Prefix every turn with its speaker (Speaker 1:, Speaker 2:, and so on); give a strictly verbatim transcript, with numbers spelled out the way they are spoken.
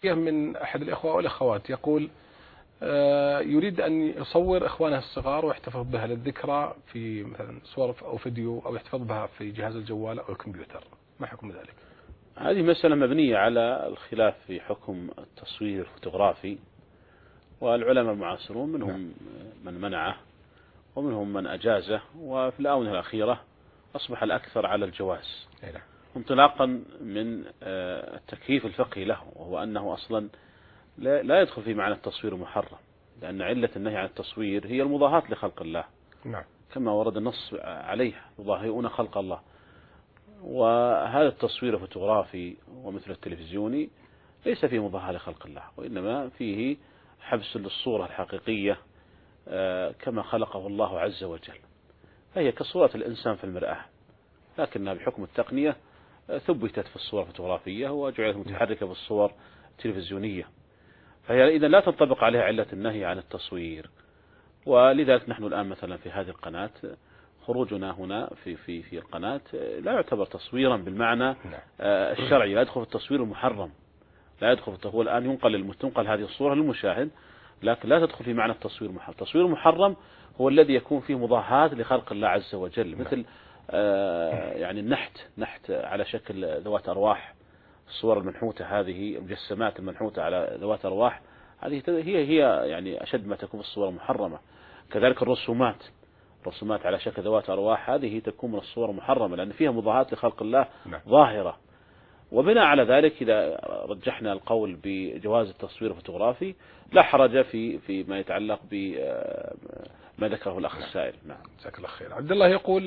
Speaker 1: من أحد الإخوة والأخوات يقول آه، يريد أن يصور إخوانه الصغار ويحتفظ بها للذكرى في مثلا صور أو فيديو، أو يحتفظ بها في جهاز الجوال أو الكمبيوتر، ما حكم ذلك؟
Speaker 2: هذه مسألة مبنية على الخلاف في حكم التصوير الفوتوغرافي، والعلماء المعاصرون منهم
Speaker 1: نعم.
Speaker 2: من منعه ومنهم من أجازه، وفي الآونة الأخيرة أصبح الأكثر على الجواز
Speaker 1: نعم.
Speaker 2: انطلاقا من التكييف الفقهي له، وهو أنه أصلا لا يدخل في معنى التصوير محرم، لأن علة النهي عن التصوير هي المضاهاة لخلق الله،
Speaker 1: نعم.
Speaker 2: كما ورد النص عليه يضاهئون خلق الله. وهذا التصوير الفوتوغرافي ومثل التلفزيوني ليس فيه مضاهاة لخلق الله، وإنما فيه حبس للصورة الحقيقية كما خلقه الله عز وجل، فهي كصورة الإنسان في المرآة، لكنها بحكم التقنية ثبتت في الصورة الفوتوغرافية وجعلت متحركة بالصور التلفزيونية، فهي إذا لا تنطبق عليها علة النهي عن التصوير. ولذلك نحن الآن مثلا في هذه القناة، خروجنا هنا في في في القناة لا يعتبر تصويرا بالمعنى الشرعي، لا يدخل في التصوير المحرم، لا يدخل في، هو الآن ينقل تنقل هذه الصورة للمشاهد، لكن لا تدخل في معنى التصوير المحرم. التصوير المحرم هو الذي يكون فيه مضاهاة لخلق الله عز وجل، مثل يعني النحت نحت على شكل ذوات أرواح، الصور المنحوتة هذه، المجسمات المنحوتة على ذوات أرواح، هذه هي هي يعني أشد ما تكون الصور المحرمة. كذلك الرسومات رسومات على شكل ذوات أرواح، هذه تكون من الصور المحرمة لأن فيها مضاهاة لخلق الله ظاهرة. وبناء على ذلك إذا رجحنا القول بجواز التصوير الفوتوغرافي لا حرج في في ما يتعلق بما ذكره الأخ السائل. نعم.
Speaker 1: جزاك الله خير. عبد الله يقول